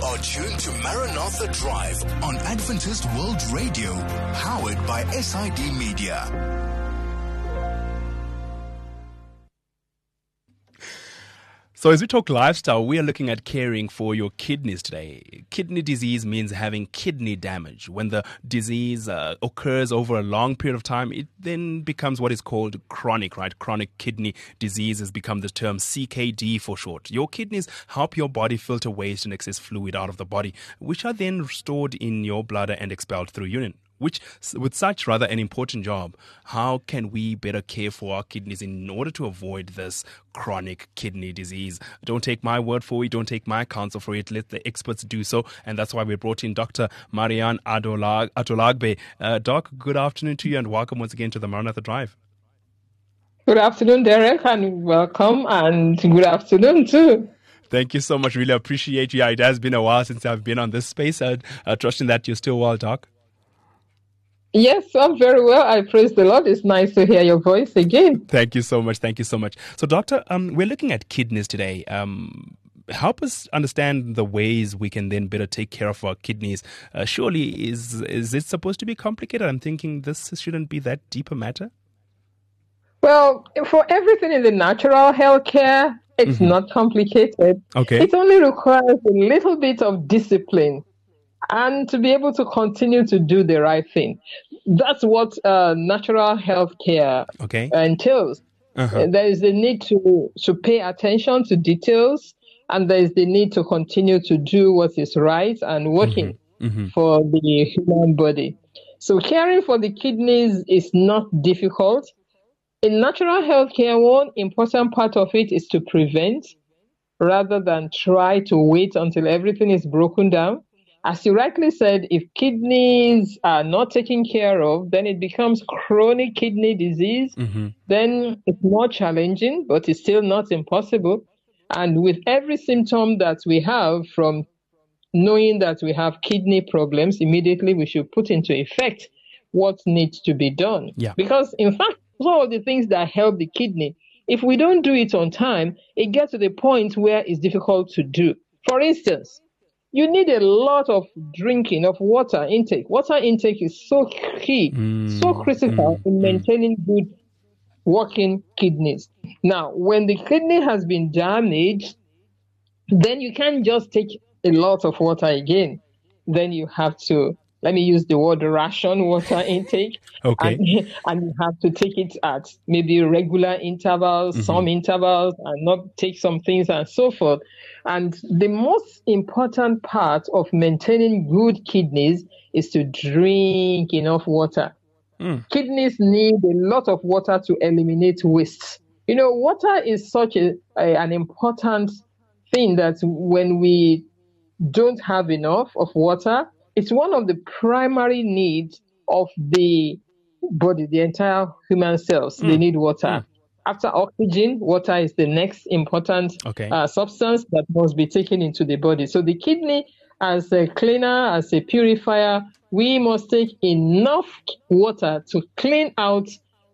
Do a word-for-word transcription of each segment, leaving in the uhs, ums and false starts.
are tuned to Maranatha Drive on Adventist World Radio, powered by S I D Media. So as we talk lifestyle, we are looking at caring for your kidneys today. Kidney disease means having kidney damage. When the disease uh, occurs over a long period of time, it then becomes what is called chronic, right? Chronic kidney disease has become the term C K D for short. Your kidneys help your body filter waste and excess fluid out of the body, which are then stored in your bladder and expelled through urine. Which, with such rather an important job, how can we better care for our kidneys in order to avoid this chronic kidney disease? Don't take my word for it. Don't take my counsel for it. Let the experts do so. And that's why we brought in Doctor Marianne Adolag- Adolagbe. Uh, Doc, good afternoon to you and welcome once again to the Maranatha Drive. Good afternoon, Derek, and welcome, and good afternoon too. Thank you so much. Really appreciate you. It has been a while since I've been on this space. Uh, uh, trusting that you're still well, Doc. Yes, I'm very well. I praise the Lord. It's nice to hear your voice again. Thank you so much. Thank you so much. So, Doctor, um, we're looking at kidneys today. Um, help us understand the ways we can then better take care of our kidneys. Uh, surely, is is it supposed to be complicated? I'm thinking this shouldn't be that deep a matter. Well, for everything in the natural healthcare, it's mm-hmm. not complicated. Okay. It only requires a little bit of discipline and to be able to continue to do the right thing. That's what uh, natural health care okay. entails. Uh-huh. There is the need to, to pay attention to details, and there is the need to continue to do what is right and working mm-hmm. Mm-hmm. for the human body. So caring for the kidneys is not difficult. In natural health care, one important part of it is to prevent rather than try to wait until everything is broken down. As you rightly said, if kidneys are not taken care of, then it becomes chronic kidney disease. Mm-hmm. Then it's more challenging, but it's still not impossible. And with every symptom that we have, from knowing that we have kidney problems, immediately we should put into effect what needs to be done. Yeah. Because, in fact, some of the things that help the kidney, if we don't do it on time, it gets to the point where it's difficult to do. For instance, you need a lot of drinking, of water intake. Water intake is so key, mm, so critical mm, in maintaining mm. good working kidneys. Now, when the kidney has been damaged, then you can't just take a lot of water again. Then you have to, let me use the word ration water intake. Okay. And, and you have to take it at maybe regular intervals, mm-hmm. some intervals, and not take some things and so forth. And the most important part of maintaining good kidneys is to drink enough water. Mm. Kidneys need a lot of water to eliminate waste. You know, water is such a, a an important thing that when we don't have enough of water, it's one of the primary needs of the body, the entire human cells. Mm. They need water. Mm. After oxygen, water is the next important okay. uh, substance that must be taken into the body. So the kidney, as a cleaner, as a purifier, we must take enough water to clean out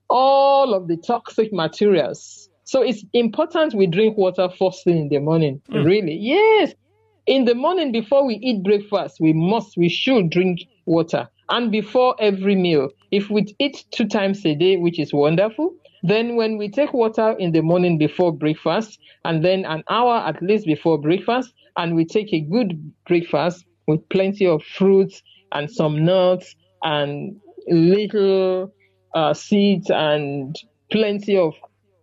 all of the toxic materials. So it's important we drink water first thing in the morning. Mm. Really? Yes. In the morning before we eat breakfast, we must, we should drink water. And before every meal, if we eat two times a day, which is wonderful, then when we take water in the morning before breakfast, and then an hour at least before breakfast, and we take a good breakfast with plenty of fruits and some nuts and little uh, seeds and plenty of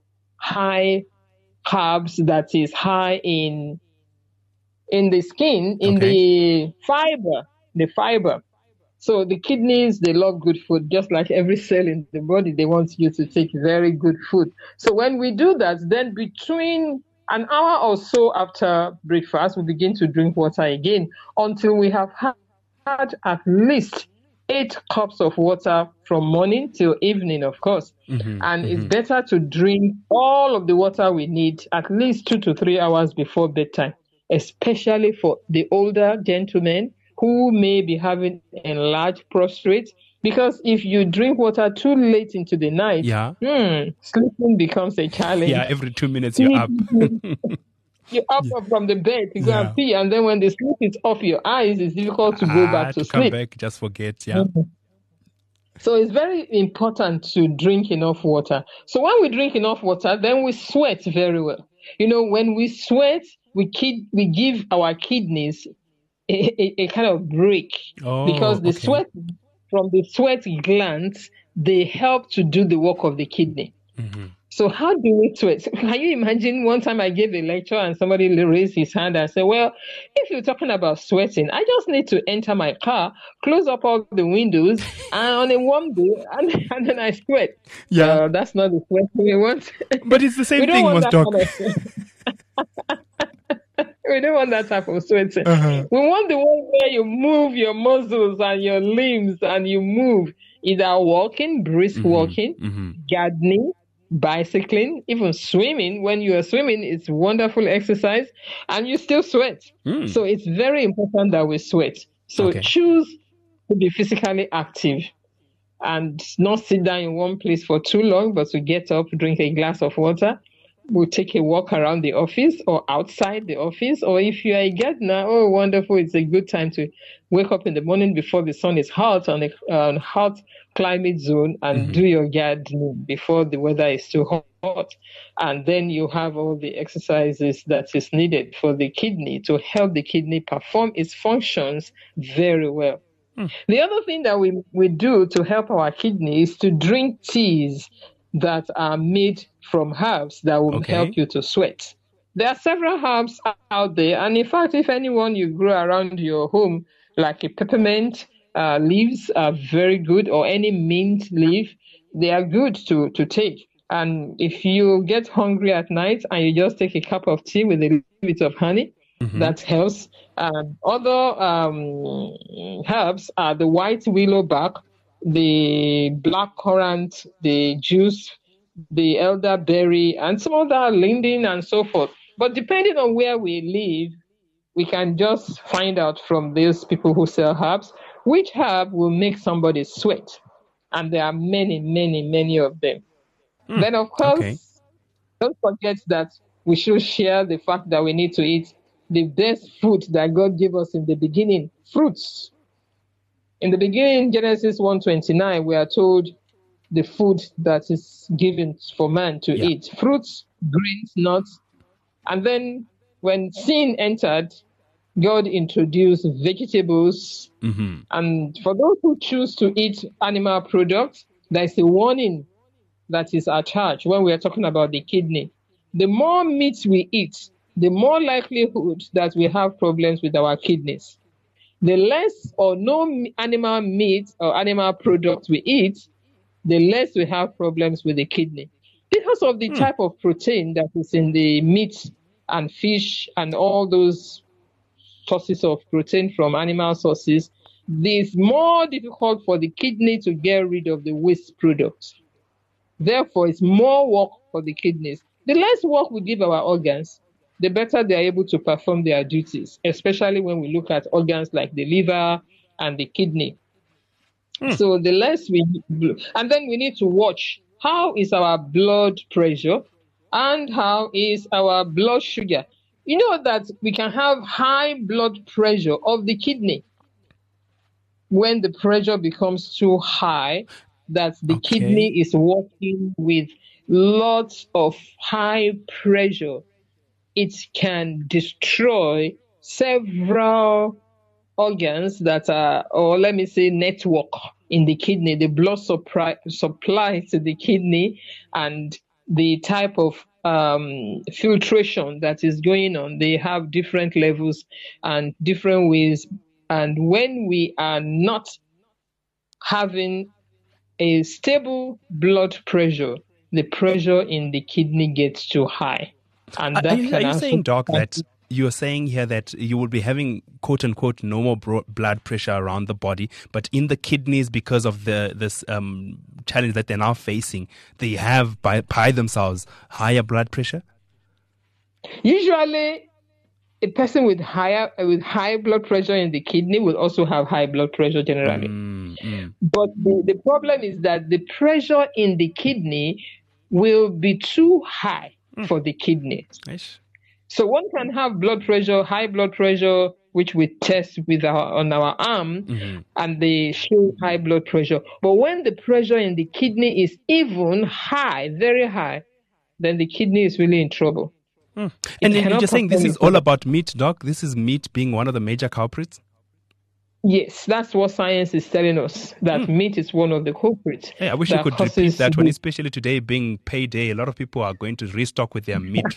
high carbs that is high in in the skin, in okay. the fiber, the fiber. So the kidneys, they love good food, just like every cell in the body, they want you to take very good food. So when we do that, then between an hour or so after breakfast, we begin to drink water again until we have had at least eight cups of water from morning till evening, of course. Mm-hmm, and mm-hmm. it's better to drink all of the water we need at least two to three hours before bedtime, especially for the older gentlemen who may be having enlarged prostate, because if you drink water too late into the night, yeah. hmm, sleeping becomes a challenge. Yeah, every two minutes you're up. you up Yeah. from the bed to go Yeah. and pee, and then when the sleep is off your eyes, it's difficult to go Ah, back to, to come sleep. back, just forget. Yeah. Mhm. So it's very important to drink enough water. So when we drink enough water, then we sweat very well. You know, when we sweat, we kid, we give our kidneys a, a, a kind of break, because Oh, the okay. sweat from the sweat glands, they help to do the work of the kidney. Mhm. So how do we sweat? Can you imagine one time I gave a lecture and somebody raised his hand and said, well, if you're talking about sweating, I just need to enter my car, close up all the windows, and on a warm day, and, and then I sweat. Yeah. Well, that's not the sweat we want. But it's the same we don't thing, want Mos that Doc. kind of sweat. We don't want that type of sweating. Uh-huh. We want the one where you move your muscles and your limbs, and you move, either walking, brisk Mm-hmm. walking, Mm-hmm. gardening, bicycling, even swimming. When you are swimming, it's wonderful exercise, and you still sweat. Mm. So it's very important that we sweat. So Okay. choose to be physically active and not sit down in one place for too long, but to get up, drink a glass of water. We'll take a walk around the office or outside the office. Or if you are a gardener, oh, wonderful. It's a good time to wake up in the morning before the sun is hot on a uh, hot climate zone and Mm-hmm. do your gardening before the weather is too hot. And then you have all the exercises that is needed for the kidney to help the kidney perform its functions very well. Hmm. The other thing that we, we do to help our kidney is to drink teas that are made from herbs that will Okay. help you to sweat. There are several herbs out there, and in fact, if anyone you grow around your home, like a peppermint uh, leaves are very good, or any mint leaf, they are good to, to take. And if you get hungry at night and you just take a cup of tea with a little bit of honey, Mm-hmm. that helps. Um, other um, herbs are the white willow bark, the black currant, the juice, the elderberry, and some other linden and so forth. But depending on where we live, we can just find out from those people who sell herbs which herb will make somebody sweat. And there are many, many, many of them. Mm. Then, of course, Okay. don't forget that we should share the fact that we need to eat the best food that God gave us in the beginning, fruits. In the beginning, Genesis one twenty-nine, we are told the food that is given for man to Yeah. eat, fruits, grains, nuts. And then when sin entered, God introduced vegetables. Mm-hmm. And for those who choose to eat animal products, there is a warning that is attached when we are talking about the kidney. The more meat we eat, the more likelihood that we have problems with our kidneys. The less or no animal meat or animal products we eat, the less we have problems with the kidney. Because of the Hmm. type of protein that is in the meat and fish and all those sources of protein from animal sources, it's more difficult for the kidney to get rid of the waste products. Therefore, it's more work for the kidneys. The less work we give our organs, the better they are able to perform their duties, especially when we look at organs like the liver and the kidney. Hmm. So the less we, and then we need to watch how is our blood pressure and how is our blood sugar. You know that we can have high blood pressure of the kidney when the pressure becomes too high, that the Okay. kidney is working with lots of high pressure. It can destroy several organs that are, or let me say, network in the kidney, the blood supply, supply to the kidney, and the type of um, filtration that is going on. They have different levels and different ways. And when we are not having a stable blood pressure, the pressure in the kidney gets too high. And Are, that are you, can are you also saying, Doc, that you're saying here that you will be having quote unquote normal bro- blood pressure around the body, but in the kidneys, because of the this um, challenge that they're now facing, they have by, by themselves higher blood pressure? Usually, a person with higher with high blood pressure in the kidney will also have high blood pressure generally. Mm, mm. But the, the problem is that the pressure in the kidney will be too high for the kidney. Ish. So one can have blood pressure, high blood pressure, which we test with our on our arm, Mm-hmm. and they show high blood pressure. But when the pressure in the kidney is even high, very high, then the kidney is really in trouble. Mm. It And then you're cannot just saying this perform is its all job. about meat, Doc? This is meat being one of the major culprits? Yes, that's what science is telling us, that Mm. meat is one of the culprits. Hey, I wish you that could repeat causes that one, the- especially today being payday. A lot of people are going to restock with their meat.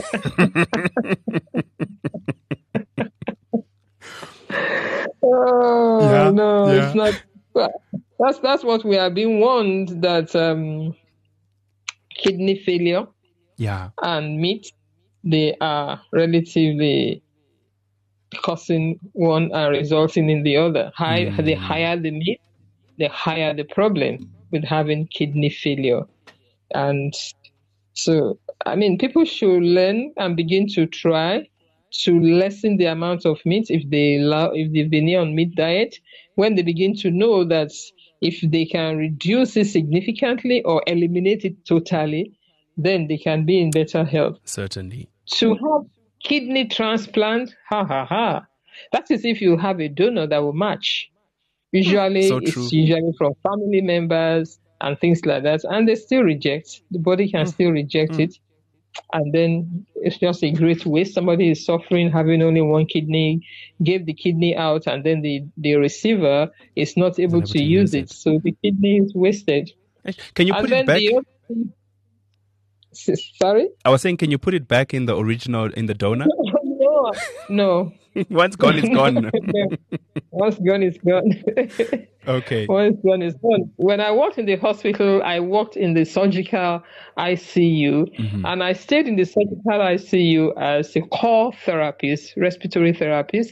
Oh, Yeah, no, yeah. it's not. well, That's that's what we are being warned, that um, kidney failure Yeah. and meat, they are relatively causing one and resulting in the other. High, Mm. The higher the meat, the higher the problem with having kidney failure. And so, I mean, people should learn and begin to try to lessen the amount of meat if they allow, if they've been on meat diet. When they begin to know that if they can reduce it significantly or eliminate it totally, then they can be in better health. Certainly. To have kidney transplant, ha ha ha. That is if you have a donor that will match. Usually, So it's true. usually from family members and things like that, and they still reject. The body can still reject it, and then it's just a great waste. Somebody is suffering, having only one kidney, gave the kidney out, and then the, the receiver is not able able to to use use it, it. so the kidney is wasted. Can you And put then it back? the other thing, S- sorry, I was saying, can you put it back in the original, in the donor? no, no. Once gone, it's gone. No. Once gone is gone. Okay. Once gone is gone. When I worked in the hospital, I worked in the surgical I C U, Mm-hmm. and I stayed in the surgical I C U as a core therapist, respiratory therapist,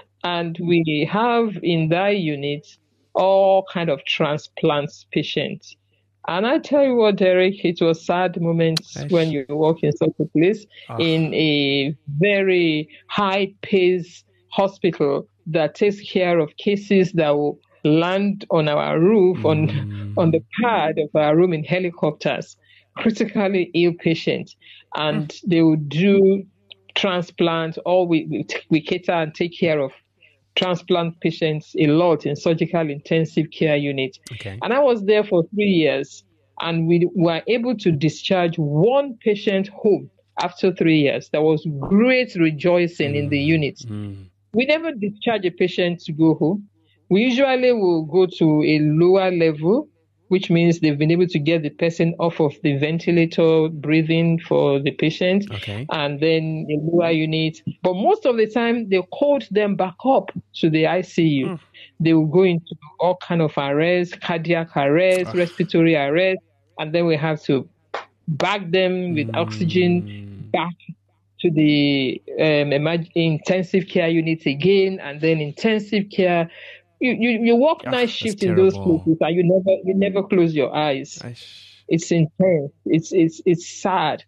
and we have in that unit all kind of transplants patients. And I tell you what, Derek, it was sad moments Eish. when you work in such a place, Ah. in a very high-paced hospital that takes care of cases that will land on our roof, on Mm. on the pad of our room in helicopters, critically ill patients, and they will do transplants, or we, we we cater and take care of transplant patients a lot in surgical intensive care unit. Okay. And I was there for three years, and we were able to discharge one patient home after three years. There was great rejoicing in the unit. Mm. We never discharge a patient to go home. We usually will go to a lower level, which means they've been able to get the person off of the ventilator, breathing for the patient, Okay. and then a lower unit. But most of the time, they called them back up to the I C U. Mm. They will go into all kind of arrest, cardiac arrest, respiratory arrest, and then we have to bag them with oxygen Mm. back to the um, emerg- intensive care unit again, and then intensive care. You you, you work Ah, night that's shift in those terrible. places, and you never you never close your eyes. Eish. It's intense. It's it's it's sad,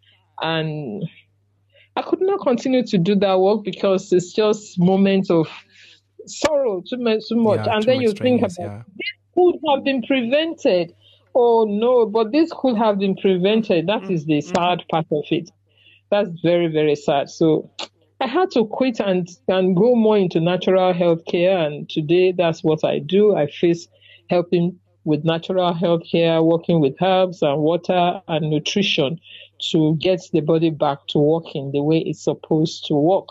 and I could not continue to do that work because it's just moments of sorrow too much, too much. Yeah, and too then much you think about strenuous, yeah. this could have been prevented. Oh no, but this could have been prevented. That is the sad part of it. That's very, very sad. So I had to quit and, and go more into natural health care. And today that's what I do. I face helping with natural health care, working with herbs and water and nutrition to get the body back to working the way it's supposed to work.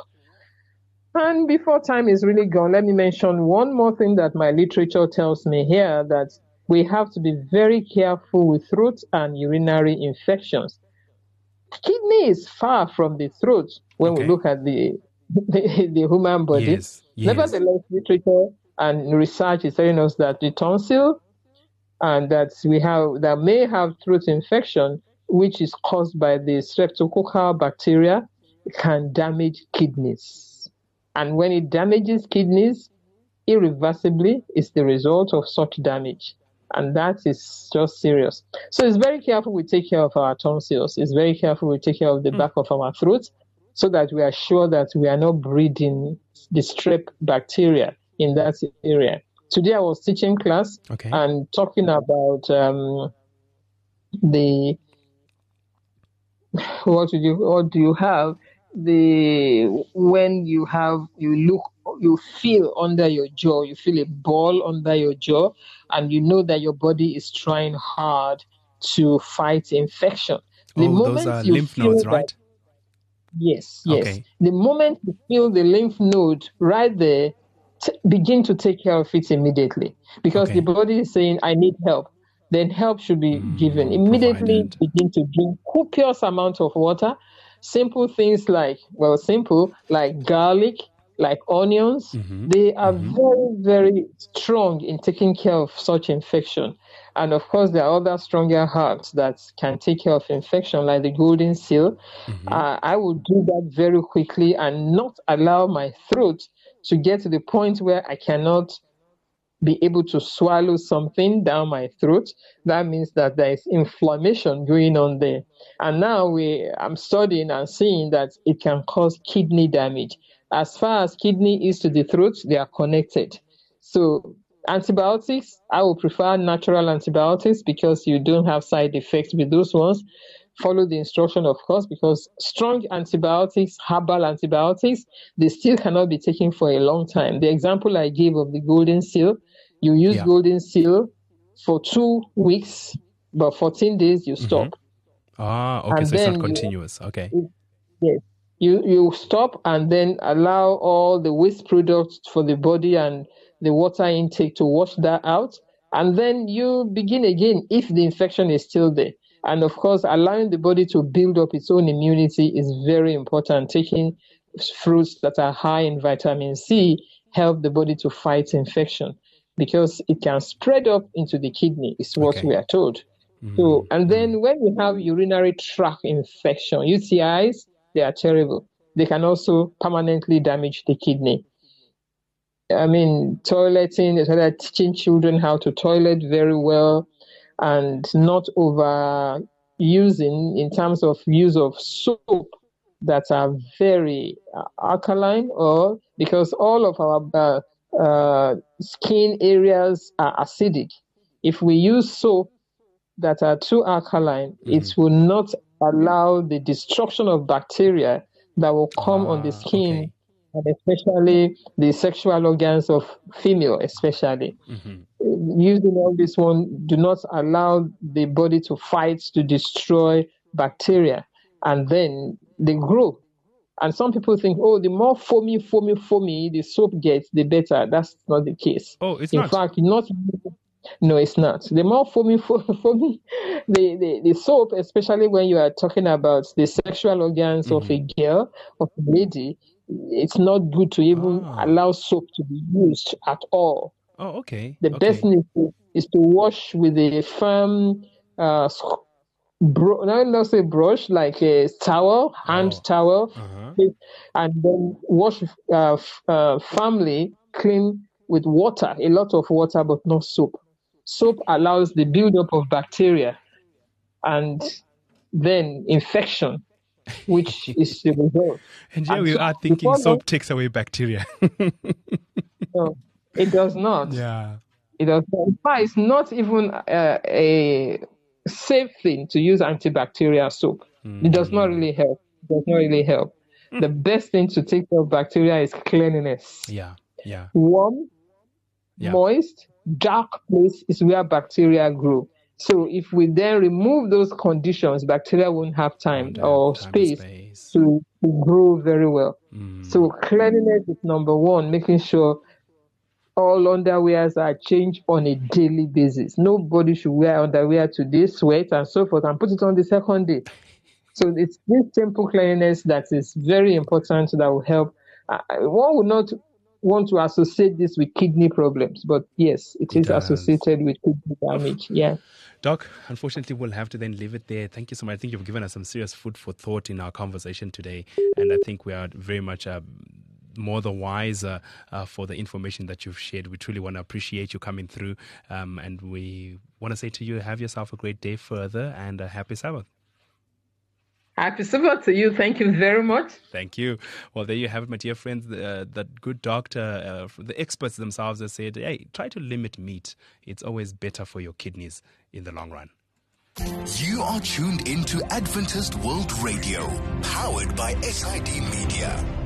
And before time is really gone, let me mention one more thing that my literature tells me here, that we have to be very careful with throat and urinary infections. Kidney is far from the throat when Okay. we look at the, the, the human body. Yes. Yes. Nevertheless, literature and research is telling us that the tonsil and that we have that may have throat infection, which is caused by the streptococcal bacteria, can damage kidneys. And when it damages kidneys, irreversibly, it's the result of such damage. And that is just serious. So it's very careful we take care of our tonsils. It's very careful we take care of the back of our throat so that we are sure that we are not breeding the strep bacteria in that area. Today I was teaching class Okay. and talking about um, the what do you what do you have the when you have you look you feel under your jaw, you feel a ball under your jaw, and you know that your body is trying hard to fight infection. The Oh, those moment are you lymph feel nodes, that, right? yes, yes, Okay. the moment you feel the lymph node right there, t- begin to take care of it immediately, because the Okay. body is saying, I need help. Then help should be given. Mm, Immediately provided. begin to drink copious amount of water. Simple things like, well, simple, like garlic, like onions, Mm-hmm. they are Mm-hmm. very, very strong in taking care of such infection. And of course, there are other stronger herbs that can take care of infection, like the golden seal. Mm-hmm. Uh, I will do that very quickly and not allow my throat to get to the point where I cannot be able to swallow something down my throat. That means that there is inflammation going on there. And now we I'm studying and seeing that it can cause kidney damage. As far as kidney is to the throat, they are connected. So antibiotics, I will prefer natural antibiotics because you don't have side effects with those ones. Follow the instruction, of course, because strong antibiotics, herbal antibiotics, they still cannot be taken for a long time. The example I gave of the golden seal, you use Yeah. golden seal for two weeks, but fourteen days you Mm-hmm. stop. Ah, okay. And So it's not then you, continuous. Okay. yes, you, you stop and then allow all the waste products for the body and the water intake to wash that out. And then you begin again if the infection is still there. And of course, allowing the body to build up its own immunity is very important. Taking fruits that are high in vitamin C help the body to fight infection, because it can spread up into the kidney, is what Okay. we are told. Mm, So, and mm. then when you have urinary tract infection, U T Is, they are terrible. They can also permanently damage the kidney. I mean, toileting, especially teaching children how to toilet very well and not over using in terms of use of soap that are very uh, alkaline, or because all of our uh, uh, skin areas are acidic. If we use soap that are too alkaline, Mm-hmm. it will not allow the destruction of bacteria that will come on the Ah, skin, okay. and especially the sexual organs of female, especially. Mm-hmm. Using all this one do not allow the body to fight to destroy bacteria, and then they grow. And some people think, oh, the more foamy, foamy, foamy the soap gets, the better. That's not the case. Oh, it's In not. fact, not no, it's not. The more foamy, foamy, the, the, the soap, especially when you are talking about the sexual organs of a girl, of a lady, it's not good to even Ah. allow soap to be used at all. Oh, okay. The best Okay. thing is to, is to wash with a firm, uh, sc- bro- not not say brush, like a towel, hand Oh. towel, Uh-huh. and then wash uh, f- uh, firmly, clean with water, a lot of water, but not soap. Soap allows the buildup of bacteria and then infection, which is the result. And here And we so are thinking before long, soap takes away bacteria. no, it does not. Yeah. It does not. In fact, it's not even uh, a safe thing to use antibacterial soap. It does not really help. It does not really help. The best thing to take care of bacteria is cleanliness. Yeah. Yeah. Warm, Yeah. moist, dark place is where bacteria grow. So if we then remove those conditions, bacteria won't have time Won't have or time and space space. to, to grow very well. Mm. So cleanliness is number one, making sure all underwears are changed on a daily basis. Nobody should wear underwear today, sweat and so forth, and put it on the second day. So it's this simple cleanliness that is very important that will help. Uh, one would not want to associate this with kidney problems, but yes, it, It is does. associated with kidney damage. Yeah. Doc, unfortunately, we'll have to then leave it there. Thank you so much. I think you've given us some serious food for thought in our conversation today. And I think we are very much uh, more the wiser uh, for the information that you've shared. We truly want to appreciate you coming through. Um, and we want to say to you, have yourself a great day further and a happy Sabbath. Happy Sabbath to you. Thank you very much. Thank you. Well, there you have it, my dear friends. Uh, that good doctor, uh, the experts themselves have said, hey, try to limit meat. It's always better for your kidneys in the long run. You are tuned into Adventist World Radio, powered by S I D Media.